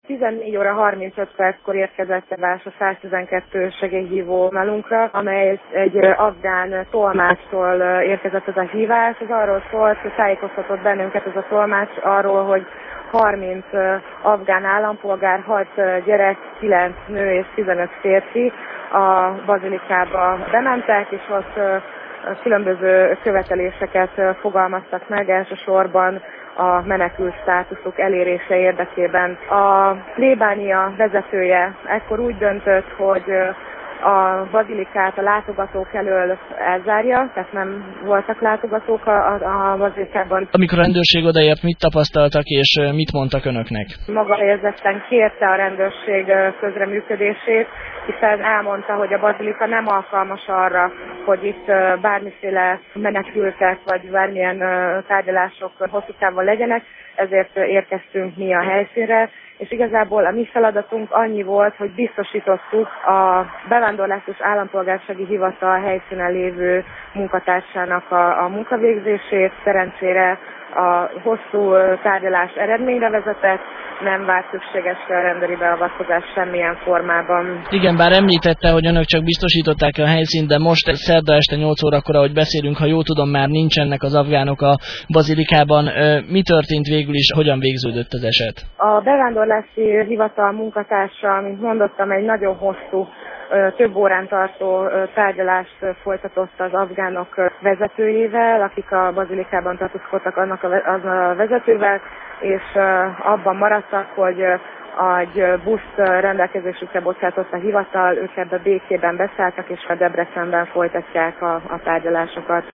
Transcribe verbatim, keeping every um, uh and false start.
tizennégy óra harmincöt perckor érkezett a Vása száztizenkettő segélyhívó nalunkra, amely egy afgán tolmácstól érkezett ez a hívás. Ez arról szólt, hogy tájékoztatott bennünket ez a tolmács arról, hogy harminc afgán állampolgár, hat gyerek, kilenc nő és tizenöt férfi a bazilikába bementek, és ott különböző követeléseket fogalmaztak meg, elsősorban a menekült státuszuk elérése érdekében. A plébánia vezetője ekkor úgy döntött, hogy a bazilikát a látogatók elől elzárja, tehát nem voltak látogatók a, a, a bazilikában. Amikor a rendőrség odaért, mit tapasztaltak és mit mondtak önöknek? Maga érzetten kérte a rendőrség közreműködését, hiszen elmondta, hogy a bazilika nem alkalmas arra, hogy itt bármiféle menekültek vagy bármilyen tárgyalások hosszú távon legyenek, ezért érkeztünk mi a helyszínre, és igazából a mi feladatunk annyi volt, hogy biztosítottuk a bevándorlás és állampolgársági hivatal helyszínen lévő munkatársának a, a munkavégzését. Szerencsére a hosszú tárgyalás eredményre vezetett, nem vált szükségesre a rendőri beavatkozás semmilyen formában. Igen, bár említette, hogy önök csak biztosították a helyszínt, de most szerda este nyolc órakor, ahogy beszélünk, ha jól tudom, már nincsenek az afgánok a bazilikában. Mi történt végül is, hogyan végződött az eset? A bevándorlási hivatal munkatársa, mint mondottam, egy nagyon hosszú, több órán tartó tárgyalást folytatott az afgánok vezetőjével, akik a bazilikában tartózkodtak annak a, az a vezetővel, és abban maradtak, hogy egy buszt rendelkezésükre bocsátott a hivatal, ők ebbe békében beszálltak, és a Debrecenben folytatják a, a tárgyalásokat.